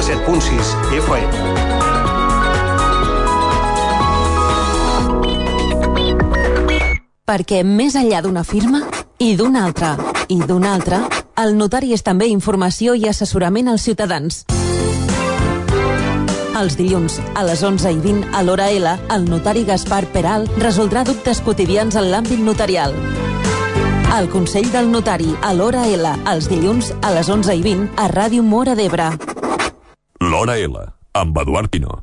97.6 FM. Perquè més enllà d'una firma, i d'una altra, i d'una altra, el notari és també informació i assessorament als ciutadans. Els dilluns, a les 11:20, a l'hora L, el notari Gaspar Peral resoldrà dubtes quotidians en l'àmbit notarial. El Consell del Notari, a l'hora L, els dilluns, a les 11:20, a Ràdio Móra d'Ebre. L'hora L, amb Eduard Pino.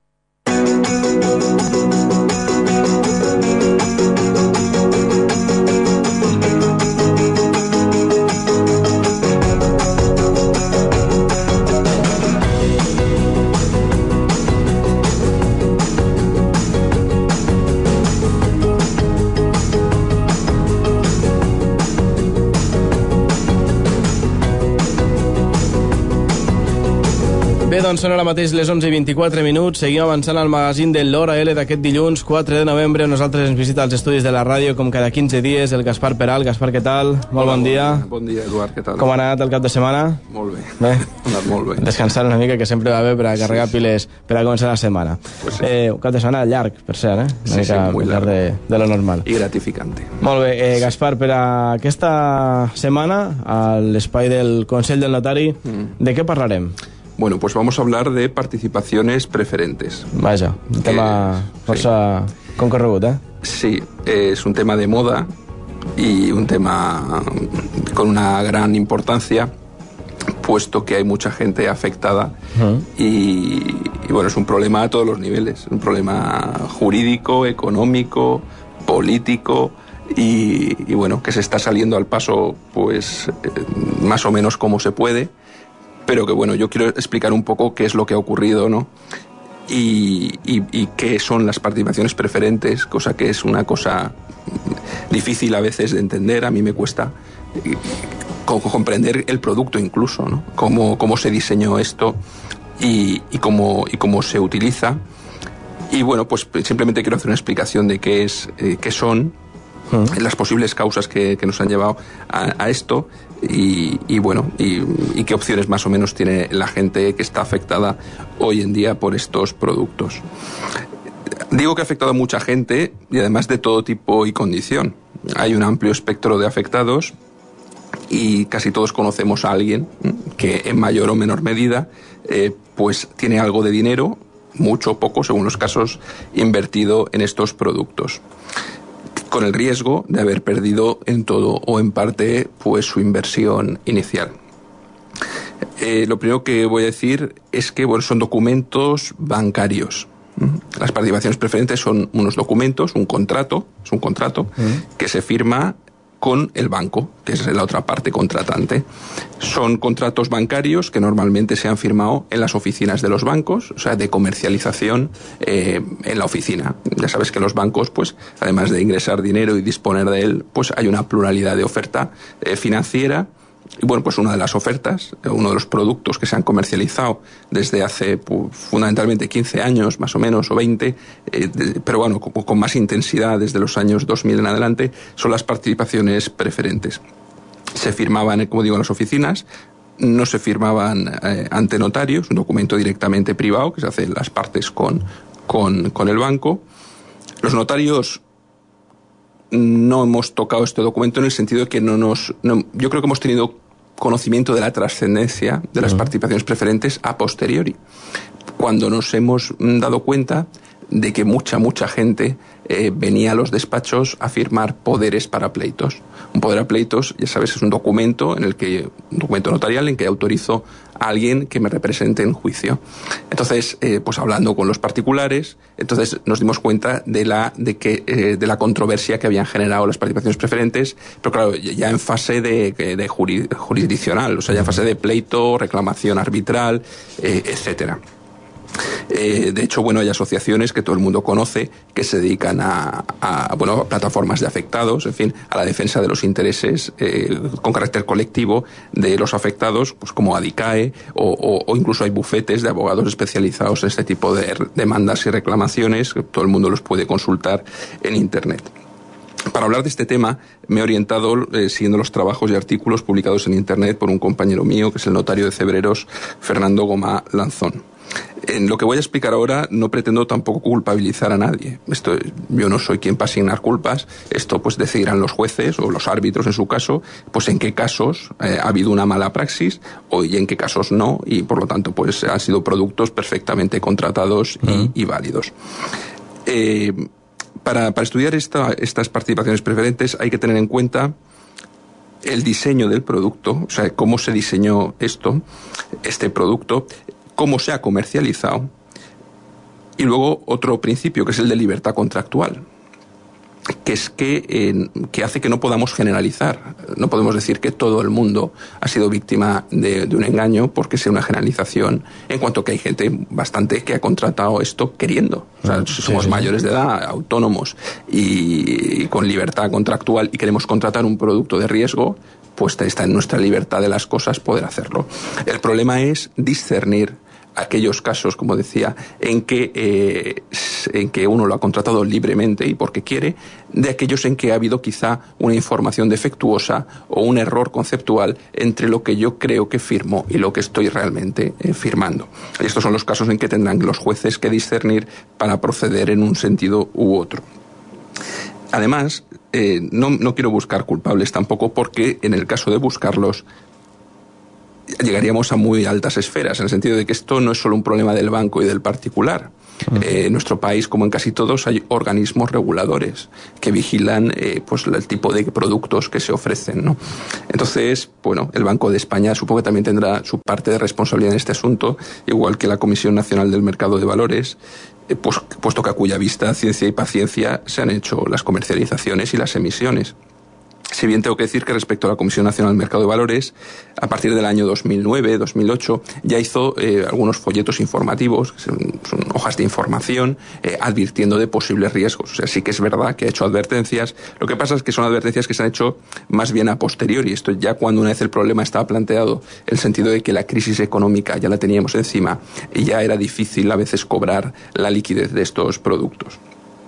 Bé, doncs són ara mateix les 11:24. Seguim avançant al magazín de l'Hora L d'aquest dilluns 4 de novembre. Nosaltres ens visita als estudis de la ràdio com cada 15 dies el Gaspar Peral. Gaspar, què tal? Molt bon dia. Bon dia, Eduard, què tal? Com ha anat el cap de setmana? Molt bé. Bé? Ha anat molt bé. Descansar una mica, que sempre va bé per a carregar piles per a començar la setmana. Pues sí. Un cap de setmana llarg, per cert, Una Sí, mica muy més llarg largo. de lo normal. I gratificante. Molt bé, Gaspar, per a aquesta setmana, a l'espai del Consell del Notari, de què parlarem? Bueno, pues vamos a hablar de participaciones preferentes. Vaja, un tema força concorregut, Sí, es un tema de moda y un tema con una gran importancia, puesto que hay mucha gente afectada y bueno, es un problema a todos los niveles, un problema jurídico, económico, político y bueno, que se está saliendo al paso pues más o menos como se puede, pero que bueno, yo quiero explicar un poco qué es lo que ha ocurrido, ¿no? Y qué son las participaciones preferentes, cosa que es una cosa difícil a veces de entender, a mí me cuesta comprender el producto incluso, ¿no? Cómo se diseñó esto y cómo se utiliza. Y bueno, pues simplemente quiero hacer una explicación de qué son las posibles causas que nos han llevado a esto y bueno, y qué opciones más o menos tiene la gente que está afectada hoy en día por estos productos. Digo que ha afectado a mucha gente y además de todo tipo y condición. Hay un amplio espectro de afectados y casi todos conocemos a alguien que en mayor o menor medida pues tiene algo de dinero, mucho o poco según los casos, invertido en estos productos, con el riesgo de haber perdido en todo o en parte pues su inversión inicial. Lo primero que voy a decir es que bueno, son documentos bancarios. Las participaciones preferentes son unos documentos, un contrato que se firma con el banco, que es la otra parte contratante. Son contratos bancarios que normalmente se han firmado en las oficinas de los bancos, o sea, de comercialización en la oficina. Ya sabes que los bancos, pues, además de ingresar dinero y disponer de él, pues hay una pluralidad de oferta financiera. Y bueno, pues una de las ofertas, uno de los productos que se han comercializado desde hace pues, fundamentalmente 15 años, más o menos, o 20, pero bueno, con más intensidad desde los años 2000 en adelante, son las participaciones preferentes. Se firmaban, como digo, en las oficinas, no se firmaban ante notarios, un documento directamente privado que se hace las partes con el banco. Los notarios no hemos tocado este documento en el sentido de que yo creo que hemos tenido conocimiento de la trascendencia de las participaciones preferentes a posteriori, cuando nos hemos dado cuenta de que mucha gente venía a los despachos a firmar poderes para pleitos. Un poder a pleitos, ya sabes, es un documento notarial en que autorizo a alguien que me represente en juicio. Entonces, pues hablando con los particulares, entonces nos dimos cuenta de la controversia que habían generado las participaciones preferentes, pero claro, ya en fase de jurisdiccional, o sea, ya en fase de pleito, reclamación arbitral, etcétera. De hecho, bueno, hay asociaciones que todo el mundo conoce que se dedican a plataformas de afectados, en fin, a la defensa de los intereses con carácter colectivo de los afectados, pues como ADICAE o incluso hay bufetes de abogados especializados en este tipo de demandas y reclamaciones, que todo el mundo los puede consultar en Internet. Para hablar de este tema me he orientado siguiendo los trabajos y artículos publicados en Internet por un compañero mío, que es el notario de Cebreros, Fernando Gomá Lanzón. En lo que voy a explicar ahora no pretendo tampoco culpabilizar a nadie. Yo no soy quien para asignar culpas. Esto pues decidirán los jueces o los árbitros en su caso, pues en qué casos ha habido una mala praxis y en qué casos no, y por lo tanto pues han sido productos perfectamente contratados y válidos. Para estudiar estas participaciones preferentes hay que tener en cuenta el diseño del producto, o sea, cómo se diseñó este producto, cómo se ha comercializado, y luego otro principio que es el de libertad contractual, que es que hace que no podamos generalizar. No podemos decir que todo el mundo ha sido víctima de un engaño, porque sea una generalización, en cuanto que hay gente bastante que ha contratado esto queriendo. O sea, si somos mayores de edad, autónomos y con libertad contractual y queremos contratar un producto de riesgo, pues está en nuestra libertad de las cosas poder hacerlo. El problema es discernir aquellos casos, como decía, en que uno lo ha contratado libremente y porque quiere, de aquellos en que ha habido quizá una información defectuosa o un error conceptual entre lo que yo creo que firmo y lo que estoy realmente firmando. Y estos son los casos en que tendrán los jueces que discernir para proceder en un sentido u otro. Además, no quiero buscar culpables tampoco, porque en el caso de buscarlos llegaríamos a muy altas esferas, en el sentido de que esto no es solo un problema del banco y del particular. En nuestro país, como en casi todos, hay organismos reguladores que vigilan pues el tipo de productos que se ofrecen, ¿no? Entonces, bueno, el Banco de España supongo que también tendrá su parte de responsabilidad en este asunto, igual que la Comisión Nacional del Mercado de Valores, puesto que a cuya vista, ciencia y paciencia se han hecho las comercializaciones y las emisiones. Si bien tengo que decir que respecto a la Comisión Nacional del Mercado de Valores, a partir del año 2009-2008 ya hizo algunos folletos informativos, son hojas de información, advirtiendo de posibles riesgos. O sea, sí que es verdad que ha hecho advertencias. Lo que pasa es que son advertencias que se han hecho más bien a posteriori. Esto ya cuando una vez el problema estaba planteado, en el sentido de que la crisis económica ya la teníamos encima y ya era difícil a veces cobrar la liquidez de estos productos.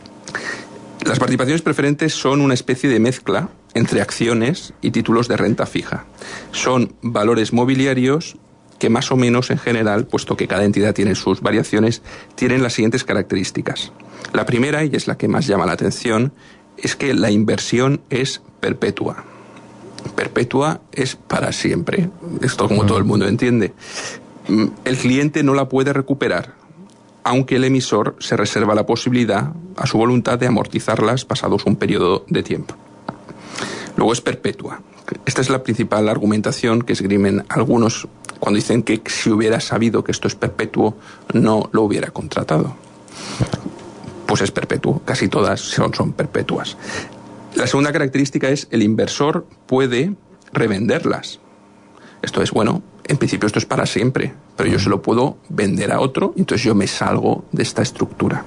Las participaciones preferentes son una especie de mezcla entre acciones y títulos de renta fija. Son valores mobiliarios que más o menos en general, puesto que cada entidad tiene sus variaciones, tienen las siguientes características. La primera, y es la que más llama la atención, es que la inversión es perpetua. Perpetua es para siempre. Esto como todo el mundo entiende. El cliente no la puede recuperar, aunque el emisor se reserva la posibilidad, a su voluntad, de amortizarlas pasados un periodo de tiempo. Luego es perpetua. Esta es la principal argumentación que esgrimen algunos cuando dicen que si hubiera sabido que esto es perpetuo, no lo hubiera contratado. Pues es perpetuo, casi todas son perpetuas. La segunda característica es el inversor puede revenderlas. Esto es, bueno, en principio esto es para siempre, pero yo se lo puedo vender a otro, entonces yo me salgo de esta estructura.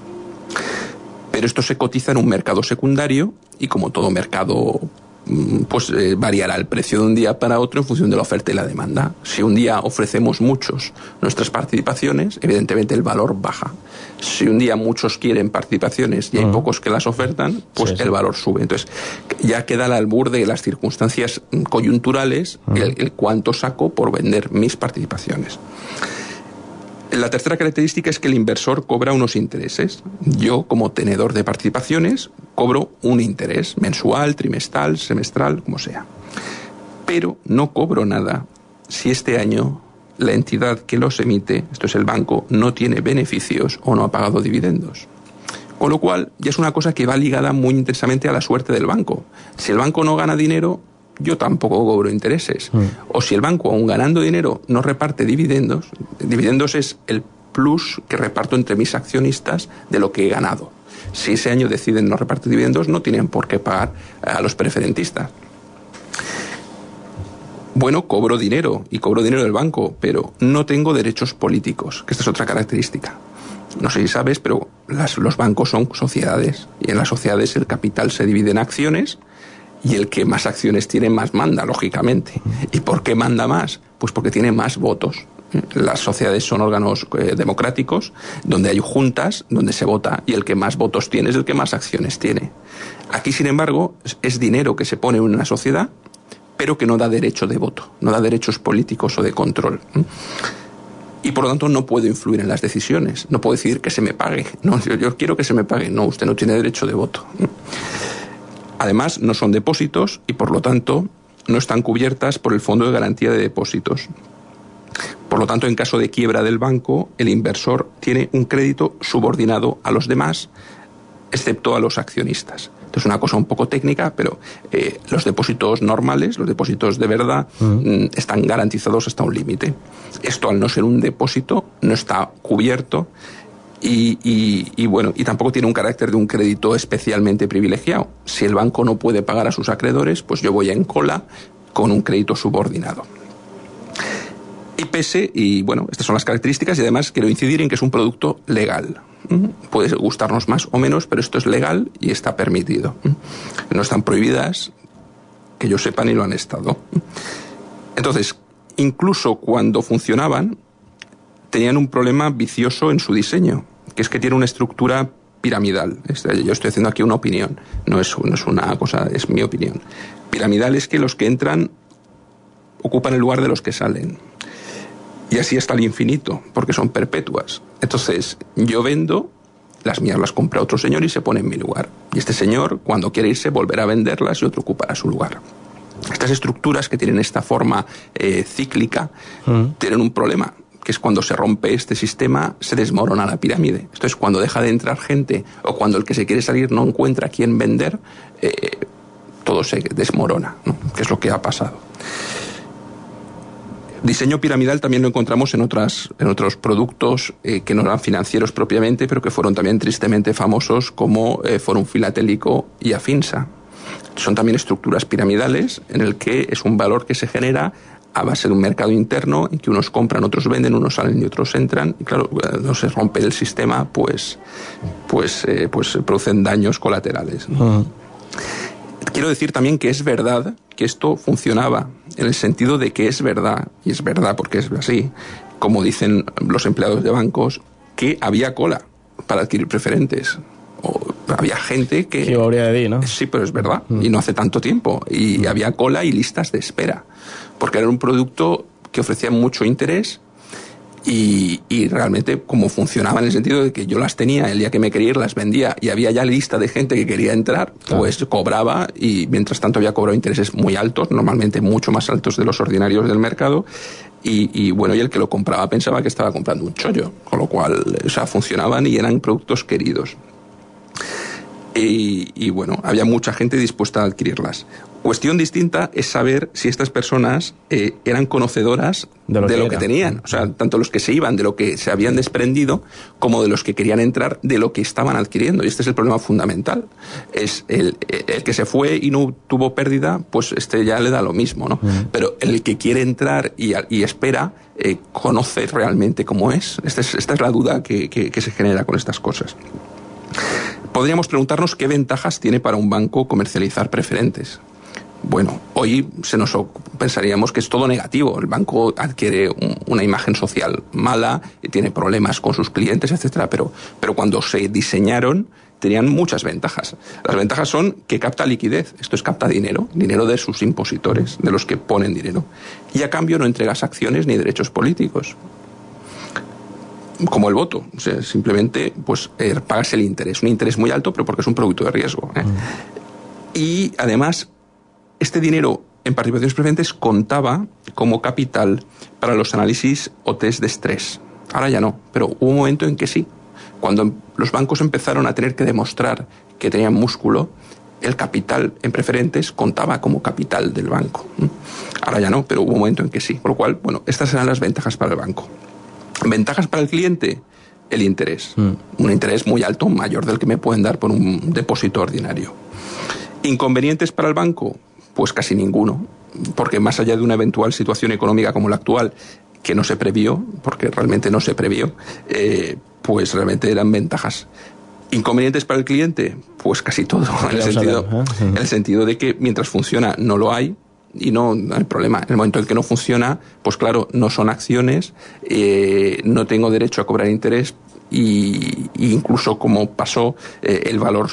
Pero esto se cotiza en un mercado secundario y, como todo mercado, pues variará el precio de un día para otro en función de la oferta y la demanda. Si un día ofrecemos muchos nuestras participaciones, evidentemente el valor baja. Si un día muchos quieren participaciones y hay pocos que las ofertan, pues el valor sube. Entonces ya queda al albur de las circunstancias coyunturales el cuánto saco por vender mis participaciones. La tercera característica es que el inversor cobra unos intereses. Yo, como tenedor de participaciones, cobro un interés mensual, trimestral, semestral, como sea. Pero no cobro nada si este año la entidad que los emite, esto es el banco, no tiene beneficios o no ha pagado dividendos. Con lo cual, ya es una cosa que va ligada muy intensamente a la suerte del banco. Si el banco no gana dinero, yo tampoco cobro intereses. O si el banco, aun ganando dinero, no reparte dividendos, dividendos es el plus que reparto entre mis accionistas de lo que he ganado. Si ese año deciden no repartir dividendos, no tienen por qué pagar a los preferentistas. Bueno, cobro dinero del banco, pero no tengo derechos políticos, que esta es otra característica. No sé si sabes, pero los bancos son sociedades, y en las sociedades el capital se divide en acciones, y el que más acciones tiene, más manda, lógicamente. ¿Y por qué manda más? Pues porque tiene más votos. Las sociedades son órganos democráticos, donde hay juntas, donde se vota, y el que más votos tiene es el que más acciones tiene. Aquí, sin embargo, es dinero que se pone en una sociedad, pero que no da derecho de voto, no da derechos políticos o de control. Y por lo tanto no puedo influir en las decisiones, no puedo decidir que se me pague. No, yo quiero que se me pague. No, usted no tiene derecho de voto. Además, no son depósitos y por lo tanto no están cubiertas por el Fondo de Garantía de Depósitos. Por lo tanto, en caso de quiebra del banco, el inversor tiene un crédito subordinado a los demás, excepto a los accionistas. Esto es una cosa un poco técnica, pero los depósitos normales, los depósitos de verdad, están garantizados hasta un límite. Esto, al no ser un depósito, no está cubierto y tampoco tiene un carácter de un crédito especialmente privilegiado. Si el banco no puede pagar a sus acreedores, pues yo voy en cola con un crédito subordinado. Estas son las características y además quiero incidir en que es un producto legal. Puede gustarnos más o menos, pero esto es legal y está permitido. No están prohibidas, que yo sepa, ni lo han estado. Entonces, incluso cuando funcionaban, tenían un problema vicioso en su diseño, que es que tiene una estructura piramidal. Yo estoy haciendo aquí una opinión, no es una cosa, es mi opinión. Piramidal es que los que entran ocupan el lugar de los que salen. Y así hasta el infinito, porque son perpetuas. Entonces, yo vendo, las mías las compra otro señor y se pone en mi lugar. Y este señor, cuando quiere irse, volverá a venderlas y otro ocupará su lugar. Estas estructuras que tienen esta forma cíclica tienen un problema, que es cuando se rompe este sistema, se desmorona la pirámide. Esto es cuando deja de entrar gente o cuando el que se quiere salir no encuentra a quién vender, todo se desmorona, ¿no? Que es lo que ha pasado. Diseño piramidal también lo encontramos en otros productos que no eran financieros propiamente, pero que fueron también tristemente famosos, como Forum Filatélico y Afinsa. Son también estructuras piramidales en el que es un valor que se genera a base de un mercado interno en que unos compran, otros venden, unos salen y otros entran. Y claro, cuando se rompe el sistema, pues se producen daños colaterales, ¿no? Quiero decir también que es verdad que esto funcionaba, en el sentido de que es verdad, y es verdad porque es así, como dicen los empleados de bancos, que había cola para adquirir preferentes. O había gente que... Sí, habría de dir, ¿no? Sí, pero es verdad, y no hace tanto tiempo. Y había cola y listas de espera, porque era un producto que ofrecía mucho interés y realmente como funcionaba en el sentido de que yo las tenía, el día que me quería ir las vendía y había ya lista de gente que quería entrar, pues cobraba y mientras tanto había cobrado intereses muy altos, normalmente mucho más altos de los ordinarios del mercado y el que lo compraba pensaba que estaba comprando un chollo, con lo cual, funcionaban y eran productos queridos. Había mucha gente dispuesta a adquirirlas. Cuestión distinta es saber si estas personas eran conocedoras de lo que tenían. O sea, tanto los que se iban de lo que se habían desprendido, como de los que querían entrar de lo que estaban adquiriendo. Y este es el problema fundamental. Es el que se fue y no tuvo pérdida, pues ya le da lo mismo, ¿no? Pero el que quiere entrar y espera, conoce realmente cómo es. Esta es la duda que se genera con estas cosas. Podríamos preguntarnos qué ventajas tiene para un banco comercializar preferentes. Bueno, hoy pensaríamos que es todo negativo. El banco adquiere una imagen social mala, tiene problemas con sus clientes, etcétera. Pero cuando se diseñaron, tenían muchas ventajas. Las ventajas son que capta liquidez. Esto es capta dinero de sus impositores, de los que ponen dinero. Y a cambio no entregas acciones ni derechos políticos. Como el voto, o sea, simplemente pagas el interés, un interés muy alto, pero porque es un producto de riesgo. Y además, este dinero en participaciones preferentes contaba como capital para los análisis o test de estrés. Ahora ya no, pero hubo un momento en que sí. Cuando los bancos empezaron a tener que demostrar que tenían músculo, el capital en preferentes contaba como capital del banco. Ahora ya no, pero hubo un momento en que sí. Por lo cual, estas eran las ventajas para el banco. Ventajas para el cliente, el interés. Un interés muy alto, mayor del que me pueden dar por un depósito ordinario. Inconvenientes para el banco, pues casi ninguno, porque más allá de una eventual situación económica como la actual, que no se previó, porque realmente no se previó, pues realmente eran ventajas. ¿Inconvenientes para el cliente? Pues casi todo, en el sentido de que mientras funciona no lo hay, y no hay problema. En el momento en que no funciona, pues claro, no son acciones, no tengo derecho a cobrar interés, y incluso como pasó, el valor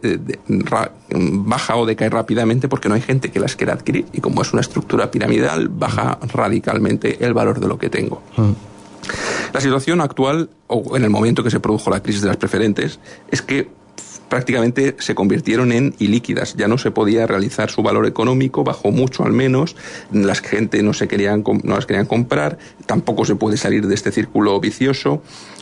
baja o decae rápidamente porque no hay gente que las quiera adquirir, y como es una estructura piramidal, baja radicalmente el valor de lo que tengo. La situación actual, o en el momento que se produjo la crisis de las preferentes, es que prácticamente se convirtieron en ilíquidas. Ya no se podía realizar su valor económico, bajó mucho al menos, la gente no las querían comprar, tampoco se puede salir de este círculo vicioso.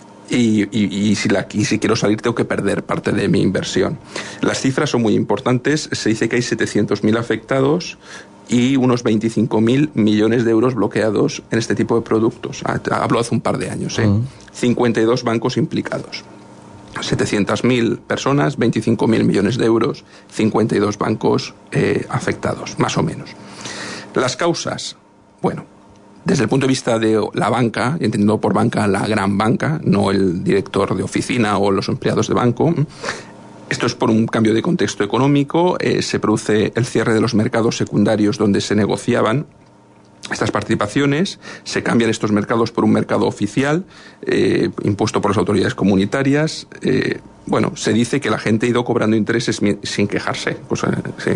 Y si quiero salir tengo que perder parte de mi inversión. Las cifras son muy importantes. Se dice que hay 700.000 afectados y unos 25.000 millones de euros bloqueados en este tipo de productos. Hablo hace un par de años. 52 bancos implicados. 700.000 personas, 25.000 millones de euros, 52 bancos afectados, más o menos. Las causas, bueno, desde el punto de vista de la banca, entendiendo por banca la gran banca, no el director de oficina o los empleados de banco, esto es por un cambio de contexto económico, se produce el cierre de los mercados secundarios donde se negociaban estas participaciones, se cambian estos mercados por un mercado oficial, impuesto por las autoridades comunitarias. Bueno, se dice que la gente ha ido cobrando intereses sin quejarse, sí.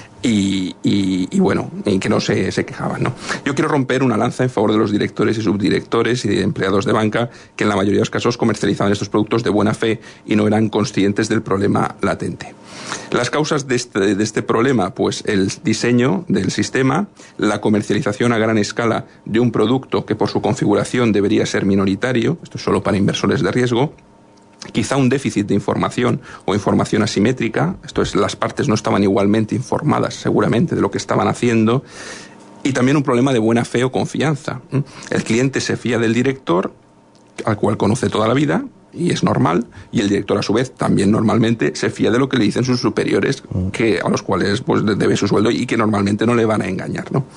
Y bueno, y que no se quejaban, ¿no? Yo quiero romper una lanza en favor de los directores y subdirectores y de empleados de banca que en la mayoría de los casos comercializaban estos productos de buena fe y no eran conscientes del problema latente. Las causas de este problema, pues el diseño del sistema, la comercialización a gran escala de un producto que por su configuración debería ser minoritario, esto es solo para inversores de riesgo, quizá un déficit de información o información asimétrica, esto es, las partes no estaban igualmente informadas seguramente de lo que estaban haciendo, y también un problema de buena fe o confianza. El cliente se fía del director, al cual conoce toda la vida, y es normal, y el director a su vez también normalmente se fía de lo que le dicen sus superiores, a los cuales pues debe su sueldo y que normalmente no le van a engañar, ¿no?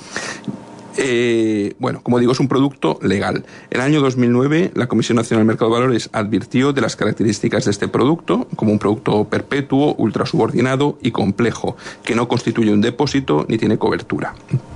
Bueno, como digo, es un producto legal. En el año 2009, la Comisión Nacional del Mercado de Valores advirtió de las características de este producto como un producto perpetuo, ultrasubordinado y complejo, que no constituye un depósito ni tiene cobertura.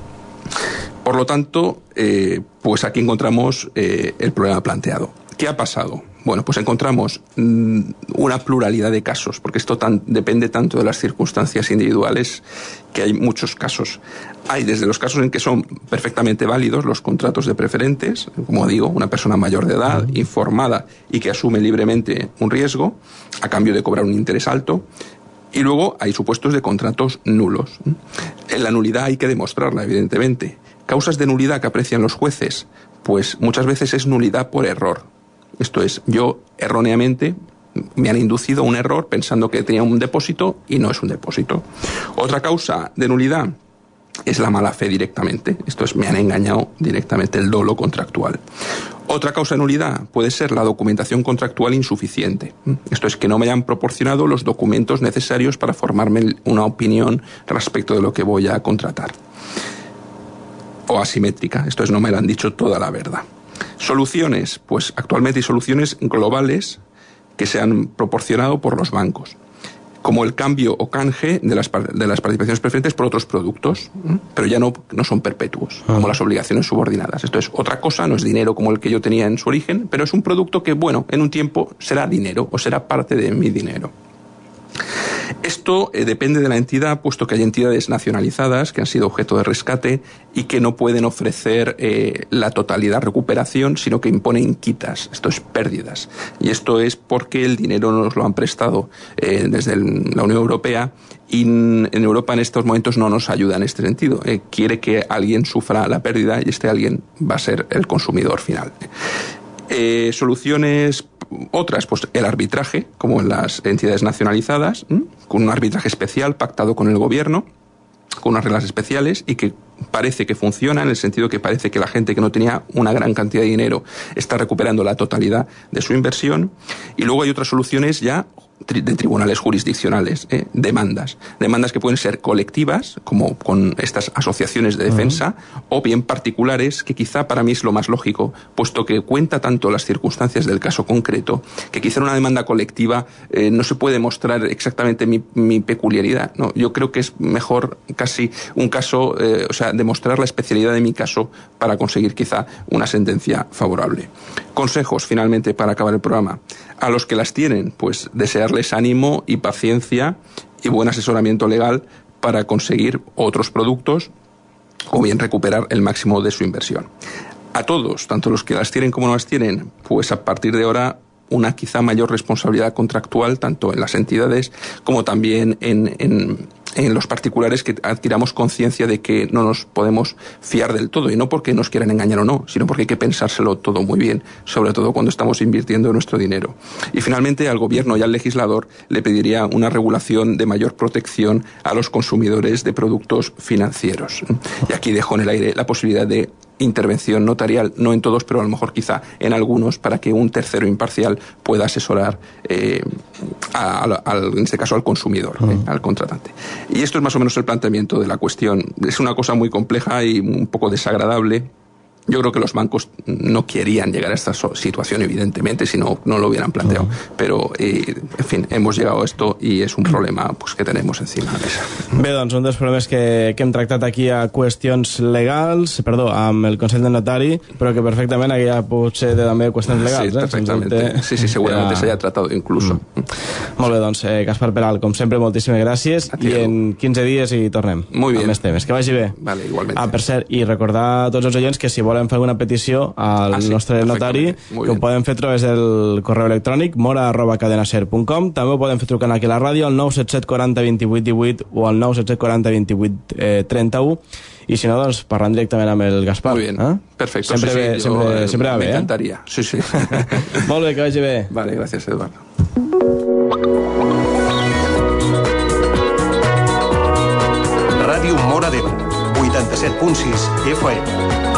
Por lo tanto, pues aquí encontramos el problema planteado. ¿Qué ha pasado? Bueno, pues encontramos una pluralidad de casos, porque esto depende tanto de las circunstancias individuales que hay muchos casos. Hay desde los casos en que son perfectamente válidos los contratos de preferentes, como digo, una persona mayor de edad, informada y que asume libremente un riesgo a cambio de cobrar un interés alto. Y luego hay supuestos de contratos nulos. En la nulidad hay que demostrarla, evidentemente. Causas de nulidad que aprecian los jueces, pues muchas veces es nulidad por error. Esto es, yo erróneamente me han inducido a un error pensando que tenía un depósito y no es un depósito. Otra causa de nulidad es la mala fe directamente. Esto es, me han engañado directamente, el dolo contractual. Otra causa de nulidad puede ser la documentación contractual insuficiente. Esto es, que no me hayan proporcionado los documentos necesarios para formarme una opinión respecto de lo que voy a contratar. O asimétrica. Esto es, no me lo han dicho toda la verdad. Soluciones, pues actualmente hay soluciones globales que se han proporcionado por los bancos, como el cambio o canje de las participaciones preferentes por otros productos, pero ya no son perpetuos, como las obligaciones subordinadas. Esto es otra cosa, no es dinero como el que yo tenía en su origen, pero es un producto que, bueno, en un tiempo será dinero o será parte de mi dinero. Esto depende de la entidad, puesto que hay entidades nacionalizadas que han sido objeto de rescate y que no pueden ofrecer la totalidad de recuperación, sino que imponen quitas, esto es, pérdidas. Y esto es porque el dinero nos lo han prestado desde la Unión Europea y en Europa en estos momentos no nos ayuda en este sentido. Quiere que alguien sufra la pérdida y este alguien va a ser el consumidor final. Soluciones otras, pues el arbitraje, como en las entidades nacionalizadas, con un arbitraje especial pactado con el gobierno, con unas reglas especiales y que parece que funciona en el sentido que parece que la gente que no tenía una gran cantidad de dinero está recuperando la totalidad de su inversión. Y luego hay otras soluciones ya de tribunales jurisdiccionales, demandas que pueden ser colectivas, como con estas asociaciones de defensa, o bien particulares, que quizá para mí es lo más lógico, puesto que cuenta tanto las circunstancias del caso concreto, que quizá en una demanda colectiva no se puede mostrar exactamente mi peculiaridad, ¿no? Yo creo que es mejor casi un caso, demostrar la especialidad de mi caso para conseguir quizá una sentencia favorable. Consejos, finalmente, para acabar el programa. A los que las tienen, pues desearles ánimo y paciencia y buen asesoramiento legal para conseguir otros productos o bien recuperar el máximo de su inversión. A todos, tanto los que las tienen como no las tienen, pues a partir de ahora una quizá mayor responsabilidad contractual, tanto en las entidades como también en los particulares, que adquiramos conciencia de que no nos podemos fiar del todo, y no porque nos quieran engañar o no, sino porque hay que pensárselo todo muy bien, sobre todo cuando estamos invirtiendo nuestro dinero. Y finalmente, al gobierno y al legislador le pediría una regulación de mayor protección a los consumidores de productos financieros. Y aquí dejo en el aire la posibilidad de intervención notarial, no en todos, pero a lo mejor quizá en algunos, para que un tercero imparcial pueda asesorar en este caso al consumidor, al contratante. Y esto es más o menos el planteamiento de la cuestión. Es una cosa muy compleja y un poco desagradable. Yo creo que los bancos no querían llegar a esta situación, evidentemente, si no lo hubieran planteado. Pero, en fin, hemos llegado a esto i és un problema pues, que tenemos encima de la mesa. Bé, doncs un dels problemes que hem tractat aquí a qüestions legals, amb el Consell del Notari, però que perfectament aquí pot ser també qüestions legals. Sí, perfectamente. Sí, seguramente se haya tratado incluso. Molt bé, doncs, Gaspar Peral, com sempre, moltíssimes gràcies, i en 15 dies hi tornem. Muy bien. Amb més temes. Que vagi bé. Vale, igualmente. Per cert, i recordar a tots els oients que si volen fer una petició al nostre notari, que ho poden fer a través del correu electrònic mora@cadenaser.com. També ho poden fer trucant aquí a la ràdio al 977 40 28 18 o al 977 40 28 31, i si no, doncs parlant directament amb el Gaspar. Muy bien, perfecto. Sempre, sí, sempre va bé, me encantaría. Sí. Molt bé, que vagi bé. Vale, gracias, Eduardo. Ràdio Móra d'Ebre, 87.6 FM.